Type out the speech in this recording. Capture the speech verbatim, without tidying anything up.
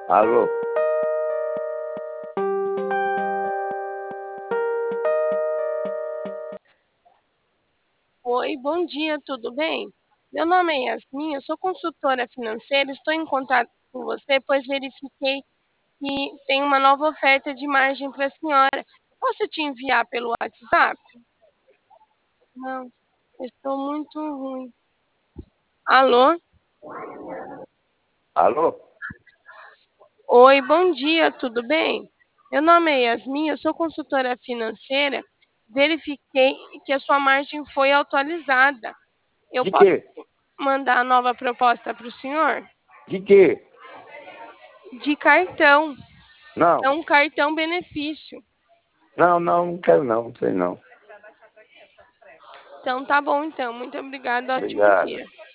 Alô? Oi, bom dia, tudo bem? Meu nome é Yasmin, eu sou consultora financeira, estou em contato com você, pois verifiquei que tem uma nova oferta de margem para a senhora. Posso te enviar pelo WhatsApp? Não, estou muito ruim. Alô? Alô? Oi, bom dia, tudo bem? Meu nome é Yasmin, eu sou consultora financeira, verifiquei que a sua margem foi atualizada. Eu De posso quê? mandar a nova proposta para o senhor? De quê? De cartão. É Não, um cartão benefício. não, não, não quero não, não sei não. Então tá bom então. Muito obrigada. Ótimo Obrigado. dia.